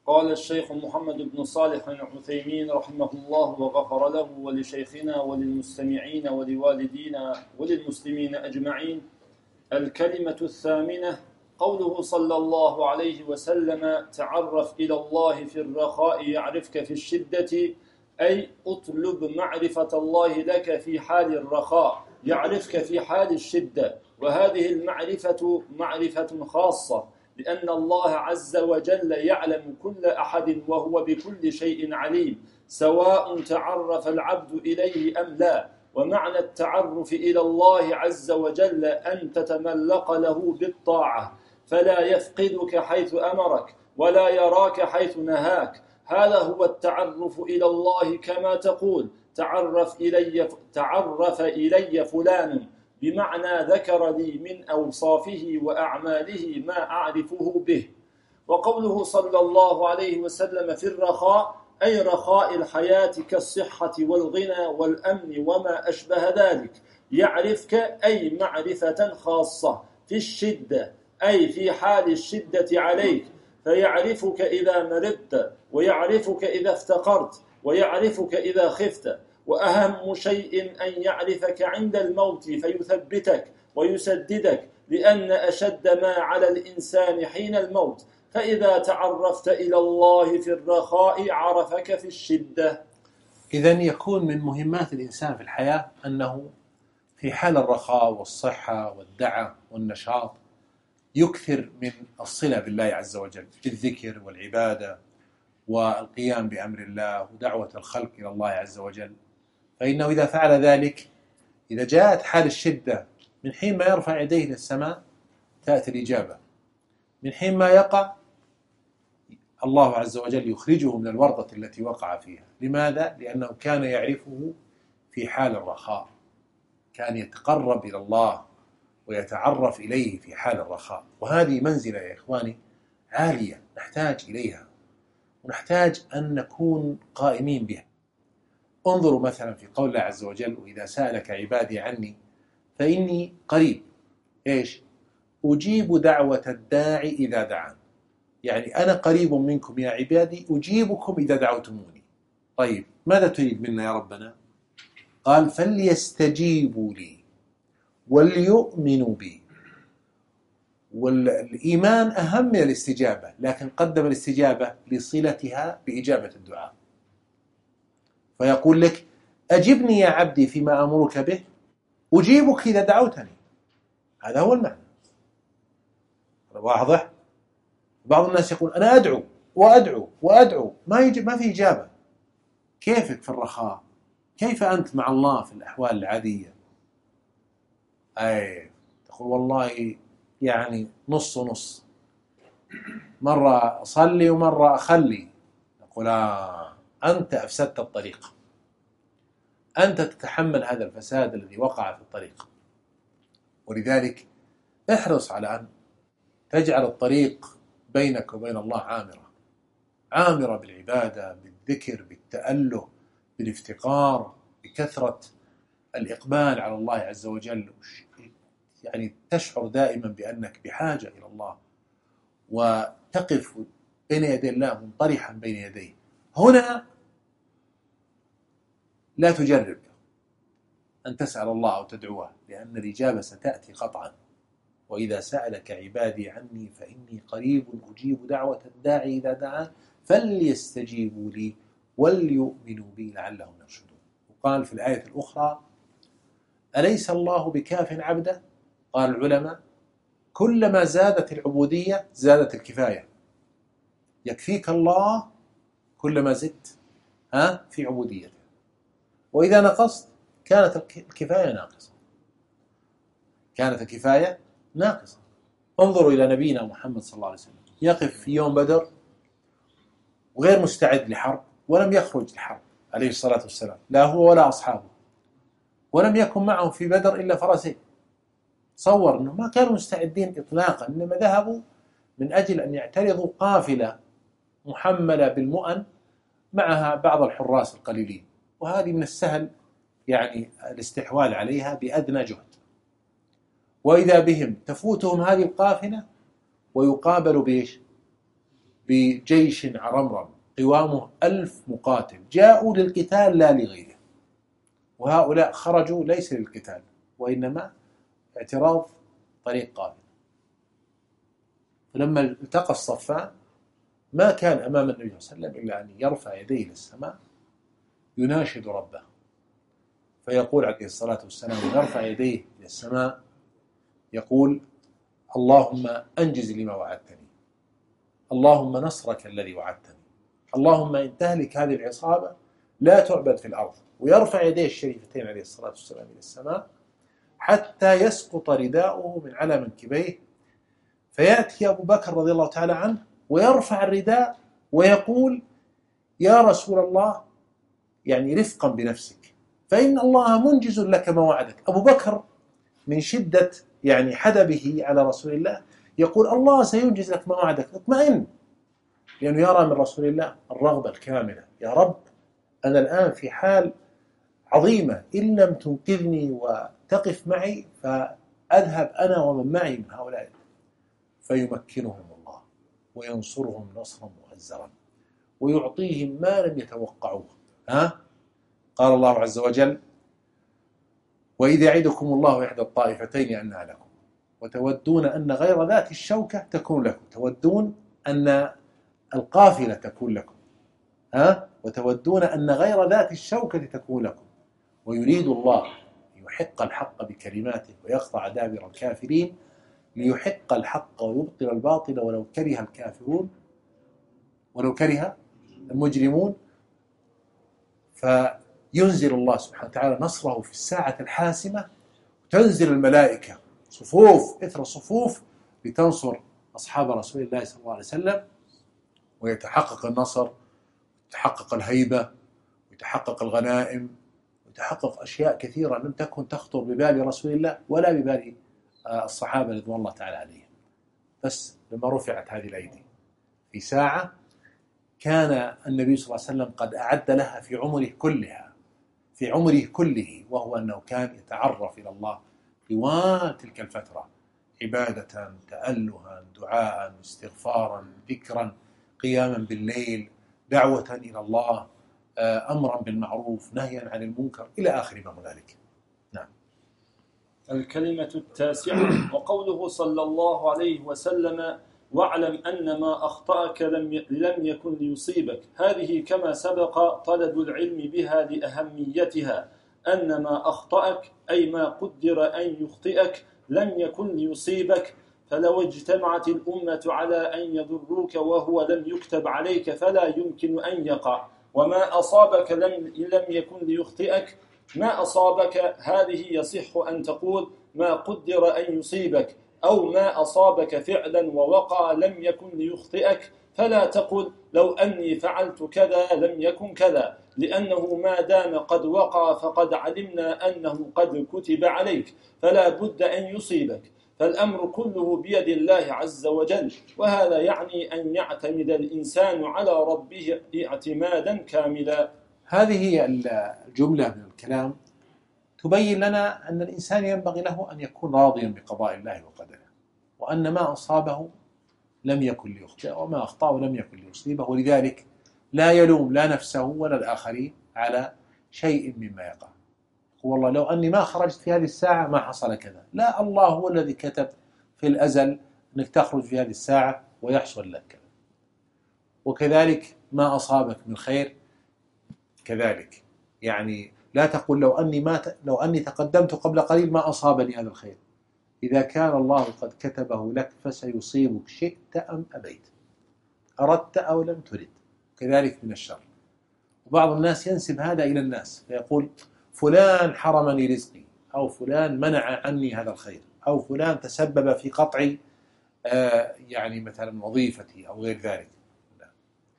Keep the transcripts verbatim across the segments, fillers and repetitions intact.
قال الشيخ محمد بن صالح العثيمين رحمه الله وغفر له ولشيخنا وللمستمعين ولوالدينا وللمسلمين أجمعين. الكلمة الثامنة قوله صلى الله عليه وسلم: تعرف إلى الله في الرخاء يعرفك في الشدة، أي اطلب معرفة الله لك في حال الرخاء يعرفك في حال الشدة. وهذه المعرفة معرفة خاصة، لأن الله عز وجل يعلم كل أحد وهو بكل شيء عليم، سواء تعرف العبد إليه أم لا. ومعنى التعرف إلى الله عز وجل أن تتملق له بالطاعة، فلا يفقدك حيث أمرك ولا يراك حيث نهاك. هذا هو التعرف إلى الله، كما تقول تعرف إلي, تعرف إلي فلان، بمعنى ذكر لي من أوصافه وأعماله ما أعرفه به. وقوله صلى الله عليه وسلم في الرخاء أي رخاء الحياة كالصحة والغنى والأمن وما أشبه ذلك. يعرفك أي معرفة خاصة. في الشدة أي في حال الشدة عليك، فيعرفك إذا مرضت، ويعرفك إذا افتقرت، ويعرفك إذا خفت. وأهم شيء أن يعرفك عند الموت فيثبتك ويسددك، لأن أشد ما على الإنسان حين الموت. فإذا تعرفت إلى الله في الرخاء عرفك في الشدة. إذن يكون من مهمات الإنسان في الحياة أنه في حال الرخاء والصحة والدعة والنشاط يكثر من الصلة بالله عز وجل بالذكر والعبادة والقيام بأمر الله ودعوة الخلق إلى الله عز وجل. فإنه إذا فعل ذلك، إذا جاءت حال الشدة، من حين ما يرفع يديه للسماء تأتي الإجابة، من حين ما يقع الله عز وجل يخرجه من الورطة التي وقع فيها. لماذا؟ لأنه كان يعرفه في حال الرخاء، كان يتقرب إلى الله ويتعرف إليه في حال الرخاء. وهذه منزلة يا إخواني عالية نحتاج إليها، ونحتاج أن نكون قائمين بها. انظروا مثلا في قول الله عز وجل: وإذا سألك عبادي عني فإني قريب. إيش؟ أجيب دعوة الداعي إذا دعان. يعني أنا قريب منكم يا عبادي، أجيبكم إذا دعوتموني. طيب ماذا تريد منا يا ربنا؟ قال: فليستجيبوا لي وليؤمنوا بي. والإيمان أهم من الاستجابة، لكن قدم الاستجابة لصلتها بإجابة الدعاء. فيقول لك: أجبني يا عبدي فيما أمرك به أجيبك إذا دعوتني. هذا هو المعنى. واضح؟ بعض الناس يقول: أنا أدعو وأدعو وأدعو، ما يجب، ما في إجابة. كيفك في الرخاء؟ كيف أنت مع الله في الأحوال العادية؟ أي تقول والله يعني نص ونص، مرة أصلي ومرة أخلي. نقول: آه أنت أفسدت الطريق، أنت تتحمل هذا الفساد الذي وقع في الطريق. ولذلك احرص على أن تجعل الطريق بينك وبين الله عامرة، عامرة بالعبادة، بالذكر، بالتأله، بالافتقار، بكثرة الإقبال على الله عز وجل. يعني تشعر دائما بأنك بحاجة إلى الله، وتقف بين يدي الله منطرحا بين يديه. هنا لا تجرب أن تسأل الله أو تدعوه، لأن الإجابة ستأتي قطعا. وإذا سألك عبادي عني فإني قريب أجيب دعوة الداعي إذا دعان فليستجيبوا لي وليؤمنوا بي لعلهم يرشدون. وقال في الآية الأخرى: أليس الله بكاف عبده؟ قال العلماء: كلما زادت العبودية زادت الكفاية. يكفيك الله كلما زدت ها في عبوديته، وإذا نقصت كانت الكفاية ناقصة، كانت الكفاية ناقصة. انظروا إلى نبينا محمد صلى الله عليه وسلم، يقف في يوم بدر وغير مستعد لحرب، ولم يخرج لحرب عليه الصلاة والسلام، لا هو ولا أصحابه، ولم يكن معهم في بدر إلا فرسين. تصور أنه ما كانوا مستعدين إطلاقا، إنما ذهبوا من أجل أن يعترضوا قافلة محملة بالمؤن معها بعض الحراس القليلين، وهذه من السهل يعني الاستحواذ عليها بأدنى جهد. وإذا بهم تفوتهم هذه القافلة ويقابلوا بإيش؟ بجيش عرمرم قوامه ألف مقاتل جاءوا للقتال لا لغيره، وهؤلاء خرجوا ليس للقتال وإنما اعتراض طريق قابل. فلما التقى الصفان ما كان أمام النبي صلى الله عليه وسلم إلا أن يرفع يديه للسماء يناشد ربه، فيقول عليه الصلاة والسلام يرفع يديه للسماء يقول: اللهم أنجز لما وعدتني، اللهم نصرك الذي وعدتني، اللهم إن تهلك هذه العصابة لا تعبد في الأرض. ويرفع يديه الشريفتين عليه الصلاة والسلام إلى السماء حتى يسقط رداؤه من على منكبيه، فيأتي أبو بكر رضي الله تعالى عنه ويرفع الرداء ويقول: يا رسول الله، يعني رفقا بنفسك، فإن الله منجز لك ما وعدك. أبو بكر من شدة يعني حدبه على رسول الله يقول: الله سينجز لك ما وعدك، اطمئن، لأنه يرى من رسول الله الرغبة الكاملة. يا رب، أنا الآن في حال عظيمة، إن لم تنقذني وتقف معي فأذهب أنا ومن معي من هؤلاء. فيمكنهم الله وينصرهم نصرا مؤزرا ويعطيهم ما لم يتوقعوه. ها؟ قال الله عز وجل: وإذ يعدكم الله إحدى الطائفتين أنها لكم وتودون أن غير ذات الشوكة تكون لكم. تودون أن القافلة تكون لكم، ها؟ وتودون أن غير ذات الشوكة تكون لكم، ويريد الله ليحق الحق بكلماته ويقطع دابر الكافرين، ليحق الحق ويبطل الباطل ولو كره الكافرون ولو كره المجرمون. فينزل الله سبحانه وتعالى نصره في الساعة الحاسمة، وتنزل الملائكة صفوف إثر صفوف لتنصر أصحاب رسول الله صلى الله عليه وسلم، ويتحقق النصر، ويتحقق الهيبة، ويتحقق الغنائم، ويتحقق أشياء كثيرة لم تكن تخطر ببال رسول الله ولا ببال الصحابة رضوان الله تعالى عليهم. بس لما رفعت هذه الأيدي في ساعة كان النبي صلى الله عليه وسلم قد أعد لها في عمره كلها في عمره كله وهو أنه كان يتعرف إلى الله طوال تلك الفترة، عبادة، تألها، دعاء، استغفارا، ذكرا، قياما بالليل، دعوة إلى الله، أمرا بالمعروف، نهيا عن المنكر، إلى آخر ما ذلك. نعم. الكلمة التاسعة: وقوله صلى الله عليه وسلم: واعلم أن ما أخطأك لم لم يكن ليصيبك. هذه كما سبق طلب العلم بها لأهميتها، أن ما أخطأك أي ما قدر أن يخطئك لم يكن ليصيبك، فلو اجتمعت الأمة على أن يضروك وهو لم يكتب عليك فلا يمكن أن يقع. وما أصابك لم لم يكن ليخطئك. ما أصابك هذه يصح أن تقول ما قدر أن يصيبك، أو ما أصابك فعلا ووقع لم يكن ليخطئك، فلا تقل لو أني فعلت كذا لم يكن كذا، لأنه ما دام قد وقع فقد علمنا أنه قد كتب عليك، فلا بد أن يصيبك. فالأمر كله بيد الله عز وجل، وهذا يعني أن يعتمد الإنسان على ربه اعتمادا كاملا. هذه هي الجملة من الكلام تبين لنا أن الإنسان ينبغي له أن يكون راضيا بقضاء الله وقدره، وأن ما أصابه لم يكن ليخطئ وما أخطأه لم يكن ليصيبه، ولذلك لا يلوم لا نفسه ولا الآخرين على شيء مما يقع. والله لو أني ما خرجت في هذه الساعة ما حصل كذا، لا، الله هو الذي كتب في الأزل أنك تخرج في هذه الساعة ويحصل لك كذا. وكذلك ما أصابك من خير كذلك، يعني لا تقول لو أني ما ت... لو أني تقدمت قبل قليل ما أصابني هذا الخير. إذا كان الله قد كتبه لك فسيصيبك شئت أم أبيت، أردت أو لم ترد. كذلك من الشر. وبعض الناس ينسب هذا إلى الناس فيقول فلان حرمني رزقي، أو فلان منع عني هذا الخير، أو فلان تسبب في قطع آه يعني مثلا وظيفتي أو غير ذلك. لا.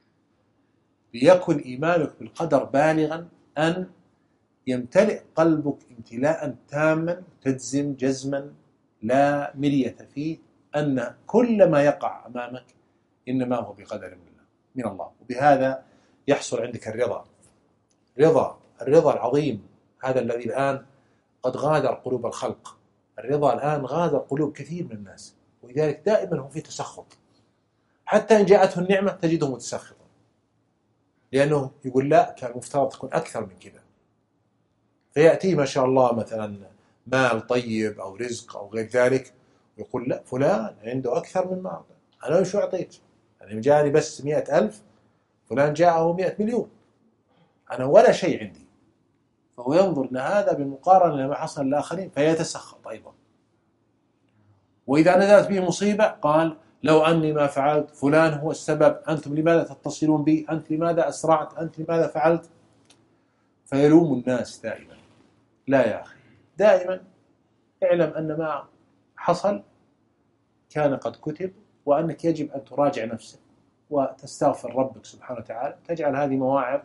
ليكن إيمانك بالقدر بالغا أن يمتلئ قلبك امتلاء تاما تجزم جزما لا مرية فيه أن كل ما يقع أمامك إنما هو بقدر من الله. وبهذا يحصل عندك الرضا رضا الرضا العظيم، هذا الذي الآن قد غادر قلوب الخلق. الرضا الآن غادر قلوب كثير من الناس، ولذلك دائما هم في تسخط. حتى إن جاءته النعمة تجده متسخطا، لأنه يقول لا، كان مفترض تكون أكثر من كذا. فيأتيه ما شاء الله مثلا مال طيب أو رزق أو غير ذلك، ويقول لا، فلان عنده أكثر من ما أنا شو أعطيت، يعني جاني بس مئة ألف، فلان جاءه مئة مليون، أنا ولا شيء عندي. فهو ينظر أن هذا بالمقارنة لما حصل للآخرين فيتسخط أيضا. وإذا نزلت به مصيبة قال لو أني ما فعلت، فلان هو السبب، أنتم لماذا تتصلون بي، أنت لماذا أسرعت، أنت لماذا فعلت، فيلوم الناس دائما. لا يا أخي، دائما اعلم أن ما حصل كان قد كتب، وأنك يجب أن تراجع نفسك وتستغفر ربك سبحانه وتعالى، تجعل هذه مواعظ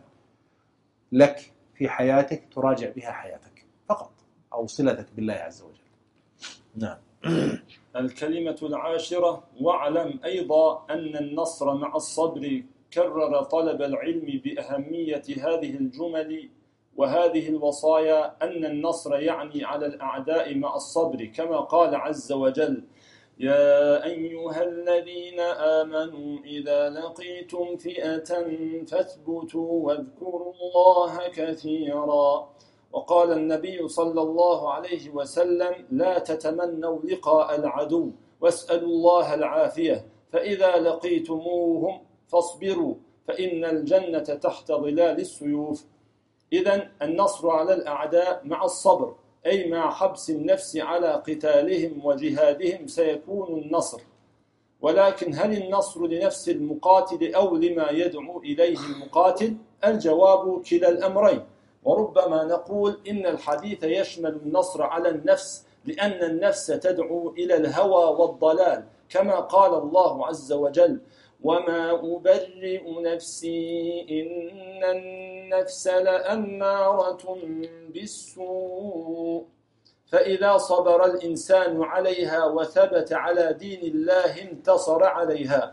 لك في حياتك تراجع بها حياتك فقط، أو صلتك بالله عز وجل. نعم. الكلمة العاشرة: واعلم أيضا أن النصر مع الصبر. كرر طلب العلم بأهمية هذه الجمل وهذه الوصايا، أن النصر يعني على الأعداء مع الصبر، كما قال عز وجل: يا أيها الذين آمنوا إذا لقيتم فئة فاثبتوا واذكروا الله كثيرا. وقال النبي صلى الله عليه وسلم: لا تتمنوا لقاء العدو واسألوا الله العافية، فإذا لقيتموهم فاصبروا فإن الجنة تحت ظلال السيوف. إذن النصر على الأعداء مع الصبر، أي مع حبس النفس على قتالهم وجهادهم سيكون النصر. ولكن هل النصر لنفس المقاتل أو لما يدعو إليه المقاتل؟ الجواب كلا الأمرين. وربما نقول إن الحديث يشمل النصر على النفس، لأن النفس تدعو إلى الهوى والضلال، كما قال الله عز وجل: وما أبرئ نفسي إن النفس لأمارة بالسوء. فإذا صبر الإنسان عليها وثبت على دين الله انتصر عليها.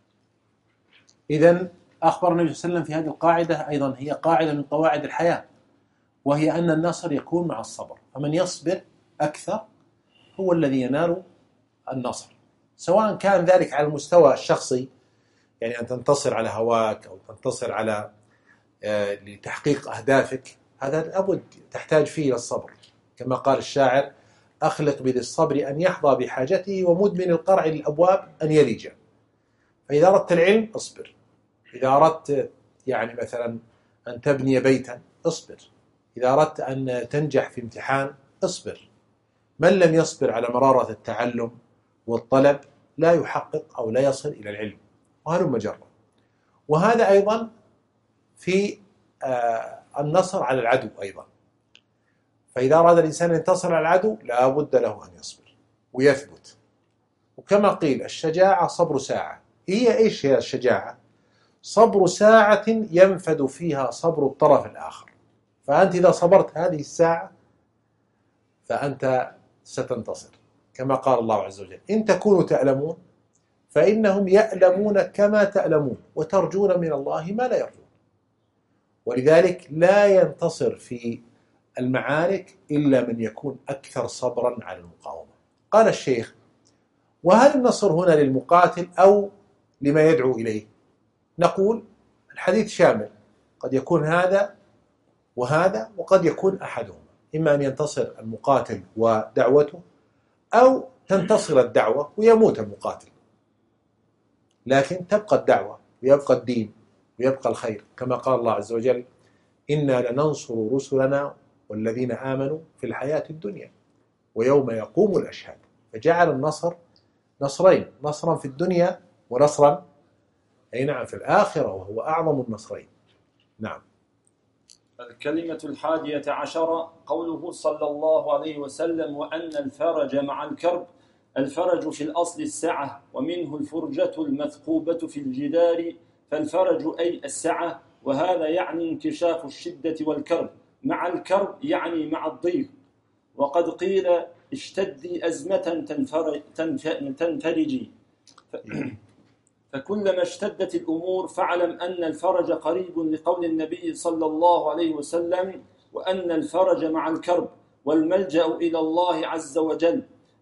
إذن أخبر النبي صلى الله عليه وسلم في هذه القاعدة أيضا، هي قاعدة من قواعد الحياة، وهي أن النصر يكون مع الصبر، فمن يصبر أكثر هو الذي ينال النصر، سواء كان ذلك على المستوى الشخصي، يعني أن تنتصر على هواك أو تنتصر على آه لتحقيق أهدافك، هذا لابد تحتاج فيه إلى الصبر، كما قال الشاعر: أخلق بذي الصبر أن يحظى بحاجته، ومدمن القرع للأبواب أن يلج. فإذا أردت العلم اصبر، إذا أردت يعني مثلا أن تبني بيتا اصبر، إذا أردت أن تنجح في امتحان اصبر. من لم يصبر على مرارة التعلم والطلب لا يحقق أو لا يصل إلى العلم، وهلم جرا. وهذا أيضا في آه النصر على العدو أيضا. فإذا أراد الإنسان أن ينتصر على العدو لا بد له أن يصبر ويثبت. وكما قيل: الشجاعة صبر ساعة. هي إيش هي الشجاعة؟ صبر ساعة ينفد فيها صبر الطرف الآخر. فأنت إذا صبرت هذه الساعة فأنت ستنتصر، كما قال الله عز وجل: إن تكونوا تألمون فإنهم يألمون كما تألمون وترجون من الله ما لا يرجون. ولذلك لا ينتصر في المعارك إلا من يكون أكثر صبرا على المقاومة. قال الشيخ: وهل النصر هنا للمقاتل أو لما يدعو إليه؟ نقول الحديث شامل، قد يكون هذا وهذا، وقد يكون أحدهما، إما أن ينتصر المقاتل ودعوته، أو تنتصر الدعوة ويموت المقاتل، لكن تبقى الدعوة ويبقى الدين ويبقى الخير، كما قال الله عز وجل: إنا لننصر رسلنا والذين آمنوا في الحياة الدنيا ويوم يقوم الأشهاد. فجعل النصر نصرين، نصرا في الدنيا ونصرا أي نعم في الآخرة، وهو أعظم النصرين. نعم. الكلمة الحادية عشرة: قوله صلى الله عليه وسلم: وأن الفرج مع الكرب. الفرج في الأصل السعة، ومنه الفرجة المثقوبة في الجدار، فالفرج أي السعة، وهذا يعني انكشاف الشدة والكرب. مع الكرب يعني مع الضيق. وقد قيل: اشتدي أزمة تنفرجي. فكلما اشتدت الأمور فاعلم أن الفرج قريب، لقول النبي صلى الله عليه وسلم: وأن الفرج مع الكرب، والملجأ إلى الله عز وجل.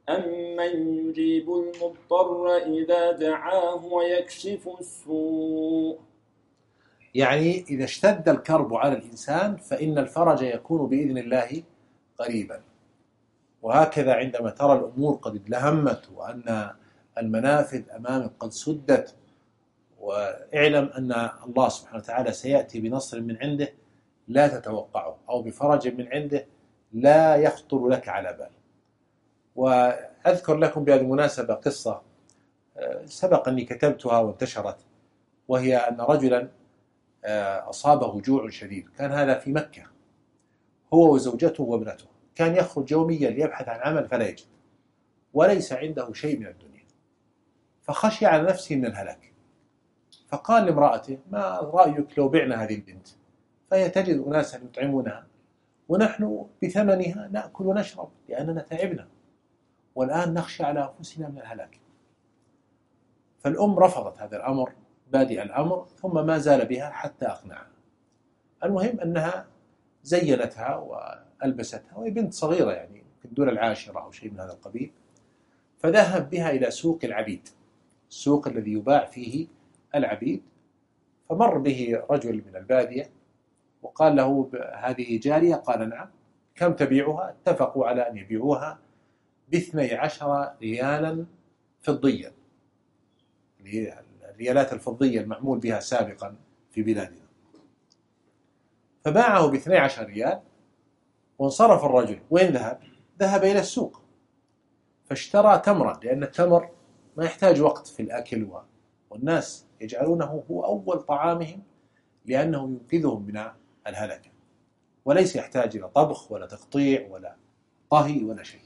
أمن يجيب المضطر إذا دعاه ويكشف السوء. يعني إذا اشتد الكرب على الإنسان فإن الفرج يكون بإذن الله قريبا. وهكذا عندما ترى الأمور قد ادلهمت وأن المنافذ أمامك قد سدت، واعلم أن الله سبحانه وتعالى سيأتي بنصر من عنده لا تتوقعه، أو بفرج من عنده لا يخطر لك على بال. وأذكر لكم بهذه المناسبة قصة سبق أني كتبتها وانتشرت، وهي أن رجلا أصابه جوع شديد، كان هذا في مكة هو وزوجته وابنته، كان يخرج يوميا ليبحث عن عمل فلا يجد، وليس عنده شيء من الدنيا، فخشي على نفسه من الهلاك، فقال لامرأته: ما رأيك لو بعنا هذه البنت فهي تجد أناسا يطعمونها ونحن بثمنها نأكل ونشرب لأننا تعبنا والآن نخشى على أنفسنا من الهلاك. فالأم رفضت هذا الأمر بادئ الأمر، ثم ما زال بها حتى أقنعها. المهم أنها زينتها وألبستها، وهي بنت صغيرة يعني دون العاشرة أو شيء من هذا القبيل، فذهب بها إلى سوق العبيد، السوق الذي يباع فيه العبيد. فمر به رجل من البادية وقال له: هذه جارية؟ قال: نعم. كم تبيعها؟ اتفقوا على أن يبيعوها باثني عشر ريالا فضيا، الريالات الفضية المعمول بها سابقا في بلادنا. فباعه باثني عشر ريال وانصرف الرجل. وين ذهب؟ ذهب إلى السوق فاشترى تمرا، لأن التمر ما يحتاج وقت في الأكل، والناس يجعلونه هو أول طعامهم لأنه ينقذهم من الهلكة، وليس يحتاج إلى طبخ ولا تقطيع ولا طهي ولا شيء.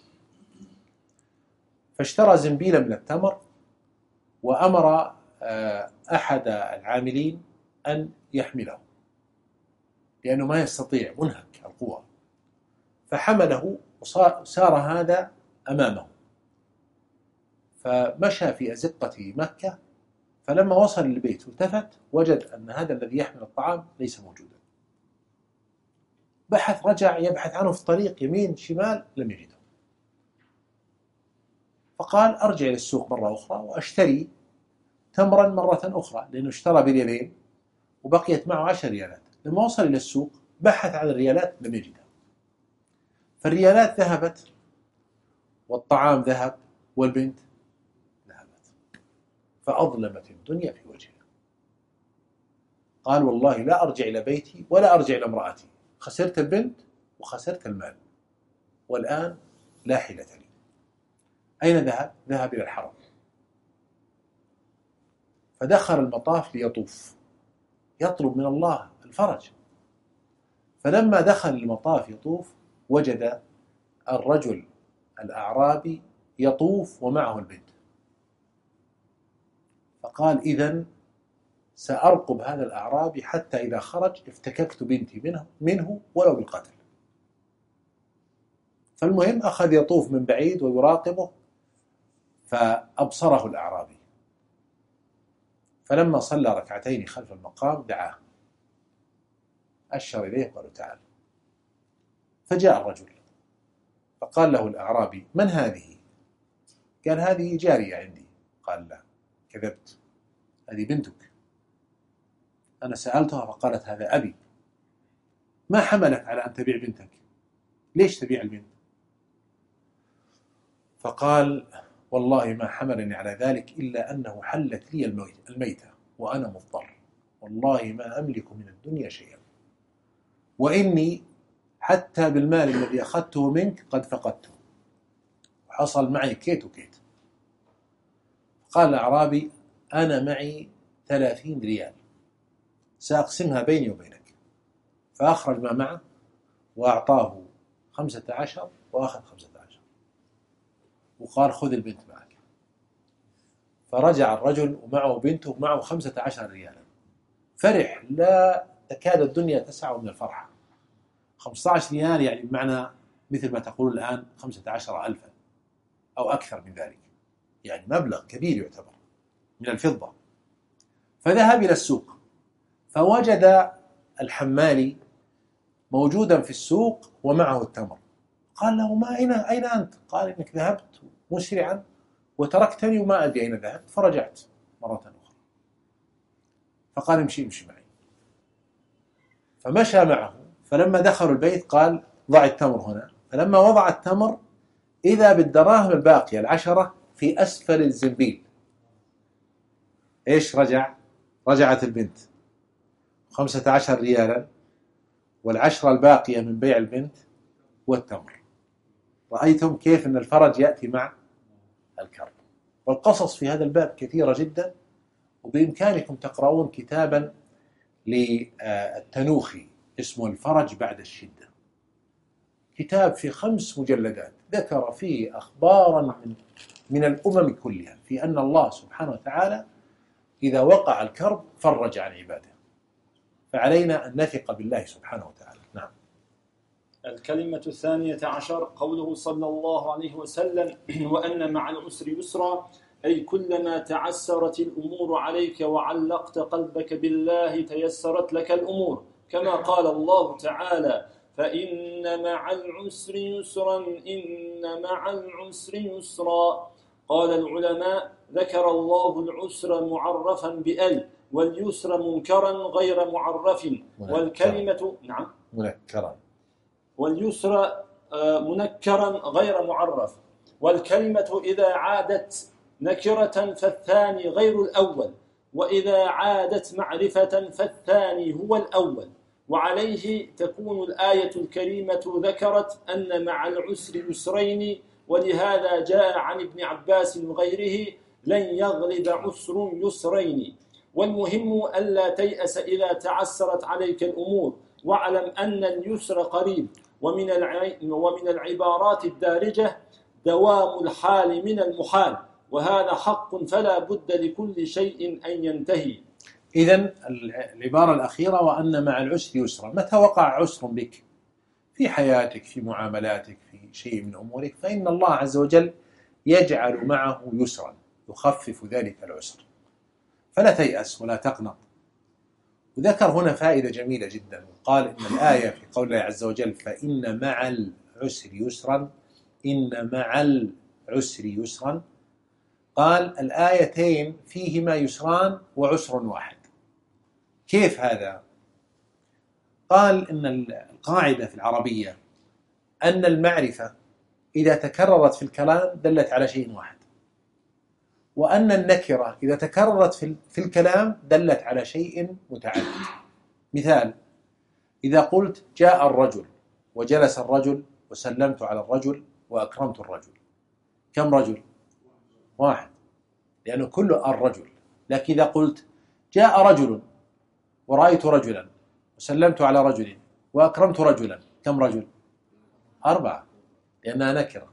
فاشترى زنبيلا من التمر وأمر أحد العاملين أن يحمله لأنه ما يستطيع، منهك القوة، فحمله وسار هذا أمامه، فمشى في أزقة مكة، فلما وصل للبيت التفت وجد أن هذا الذي يحمل الطعام ليس موجودا. بحث، رجع يبحث عنه في الطريق يمين شمال، لم يجده. فقال: أرجع إلى السوق مرة أخرى وأشتري تمرا مرة أخرى، لأنه اشترى بريالين وبقيت معه عشر ريالات. لما وصل إلى السوق بحث عن الريالات لم يجدها، فالريالات ذهبت والطعام ذهب والبنت ذهبت، فأظلمت الدنيا في وجهه. قال: والله لا أرجع إلى بيتي ولا أرجع إلى امرأتي، خسرت البنت وخسرت المال، والآن لا حيلة لي. أين ذهب؟ ذهب إلى الحرم، فدخل المطاف ليطوف يطلب من الله الفرج. فلما دخل المطاف يطوف وجد الرجل الأعرابي يطوف ومعه البنت، فقال: إذن سأرقب هذا الأعرابي حتى إذا خرج افتككت بنتي منه, منه ولو بالقتل. فالمهم أخذ يطوف من بعيد ويراقبه، فأبصره الأعرابي، فلما صلى ركعتين خلف المقام دعاه، أشر إليه قالوا: تعال. فجاء الرجل فقال له الأعرابي: من هذه؟ قال: هذه جارية عندي. قال: لا، كذبت، هذه بنتك. أنا سألتها فقالت: هذا أبي. ما حملك على أن تبيع بنتك؟ ليش تبيع البنت؟ فقال: والله ما حملني على ذلك إلا أنه حلت لي الميتة وأنا مضطر، والله ما أملك من الدنيا شيئا، وإني حتى بالمال الذي أخذته منك قد فقدته، حصل معي كيت وكيت. قال الأعرابي: أنا معي ثلاثين ريال سأقسمها بيني وبينك. فأخرج ما معه وأعطاه خمسة عشر وأخذ خمسة عشر، وقال: خذ البنت معك. فرجع الرجل ومعه بنته ومعه خمسة عشر ريالا، فرح لا تكاد الدنيا تسع من الفرحة. خمسة عشر ريال يعني بمعنى مثل ما تقول الآن خمسة عشر ألفا أو أكثر من ذلك، يعني مبلغ كبير يعتبر من الفضة. فذهب إلى السوق فوجد الحمالي موجودا في السوق ومعه التمر. قال له: ما أين أين أنت؟ قال: إنك ذهبت مسرعا وتركتني وما أدري أين ذهبت، فرجعت مرة أخرى. فقال امشي امشي معي، فمشى معه. فلما دخلوا البيت قال ضع التمر هنا. فلما وضع التمر إذا بالدراهم الباقية العشرة في أسفل الزنبيل. إيش رجع؟ رجعت البنت خمسة عشر ريالا والعشرة الباقية من بيع البنت والتمر. رأيتم كيف أن الفرج يأتي مع الكرب. والقصص في هذا الباب كثيرة جدا، وبإمكانكم تقرؤون كتابا للتنوخي اسمه الفرج بعد الشدة، كتاب في خمس مجلدات ذكر فيه أخبارا من, من الأمم كلها في أن الله سبحانه وتعالى إذا وقع الكرب فرج عن عباده، فعلينا أن نثق بالله سبحانه وتعالى. نعم. الكلمة الثانية عشر قوله صلى الله عليه وسلم وأن مع العسر يسرا، أي كلما تعسرت الأمور عليك وعلقت قلبك بالله تيسرت لك الأمور، كما قال الله تعالى فإن مع العسر يسرا إن مع العسر يسرا. قال العلماء ذكر الله العسر معرفا بأل، واليسر منكرا غير معرف، والكلمة نعم منكرا واليسر منكرا غير معرف، والكلمة إذا عادت نكرة فالثاني غير الأول، وإذا عادت معرفة فالثاني هو الأول. وعليه تكون الآية الكريمة ذكرت أن مع العسر يسرين، ولهذا جاء عن ابن عباس وغيره لن يغلب عسر يسرين. والمهم ألا تيأس إذا تعسرت عليك الأمور، واعلم أن اليسر قريب. ومن ومن العبارات الدارجة دوام الحال من المحال، وهذا حق فلا بد لكل شيء أن ينتهي. إذن العبارة الأخيرة وأن مع العسر يسرا، متى وقع عسر بك في حياتك في معاملاتك في شيء من أمورك فإن الله عز وجل يجعل معه يسرا يخفف ذلك العسر، فلا تيأس ولا تقنط. وذكر هنا فائدة جميلة جدا، وقال إن الآية في قول الله عز وجل فإن مع العسر يسرا إن مع العسر يسرا، قال الآيتين فيهما يسران وعسر واحد. كيف هذا؟ قال إن القاعدة في العربية أن المعرفة إذا تكررت في الكلام دلت على شيء واحد، وأن النكرة إذا تكررت في الكلام دلت على شيء متعدد. مثال: إذا قلت جاء الرجل وجلس الرجل وسلمت على الرجل وأكرمت الرجل، كم رجل؟ واحد، لأنه كله الرجل. لكن إذا قلت جاء رجل ورأيت رجلا وسلمت على رجل وأكرمت رجلا، كم رجل؟ أربعة، لأنها نكرة.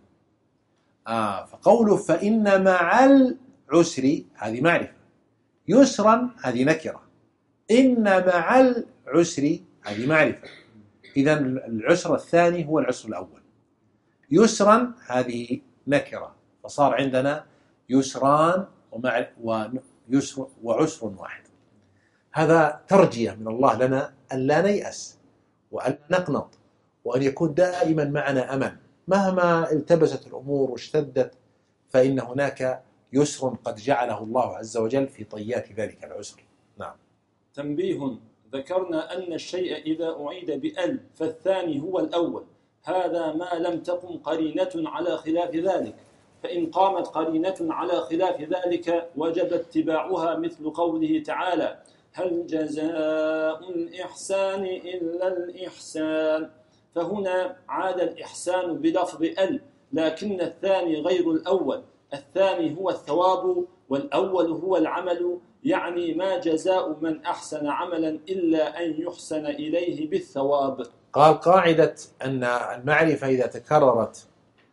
آه فقوله فإن مع العسر هذه معرفة، يسرا هذه نكرة، إن مع العسر هذه معرفة. إذن العسر الثاني هو العسر الأول. يسرا هذه نكرة، فصار عندنا يسران ومع ويسر وعسر واحد. هذا ترجية من الله لنا أن لا نيأس وأن نقنط، وأن يكون دائما معنا أمل مهما التبست الأمور واشتدت، فإن هناك يسر قد جعله الله عز وجل في طيات ذلك العسر. نعم. تنبيه: ذكرنا أن الشيء إذا أعيد بأل فالثاني هو الأول، هذا ما لم تقم قرينة على خلاف ذلك، فإن قامت قرينة على خلاف ذلك وجب اتباعها، مثل قوله تعالى هل جزاء الإحسان إلا الإحسان، فهنا عاد الإحسان بلفظ أل، لكن الثاني غير الأول، الثاني هو الثواب والأول هو العمل، يعني ما جزاء من أحسن عملا إلا أن يحسن إليه بالثواب. قال قاعدة أن المعرفة إذا تكررت،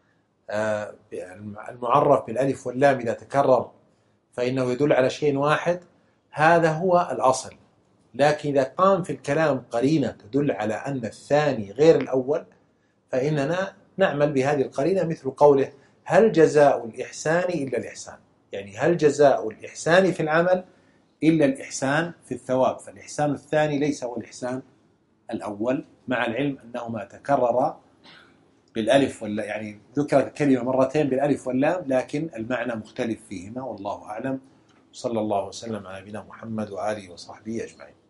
المعرف بالألف واللام إذا تكرر فإنه يدل على شيء واحد، هذا هو الأصل. لكن إذا قام في الكلام قرينة تدل على أن الثاني غير الأول فإننا نعمل بهذه القرينة، مثل قوله هل جزاء الإحسان إلا الإحسان، يعني هل جزاء الإحسان في العمل إلا الإحسان في الثواب، فالإحسان الثاني ليس هو الإحسان الأول، مع العلم أنهما تكررا بالألف ولا يعني ذكرت الكلمة مرتين بالألف واللام، لكن المعنى مختلف فيهما، والله أعلم. صلى الله وسلم على نبينا محمد وآله وصحبه أجمعين.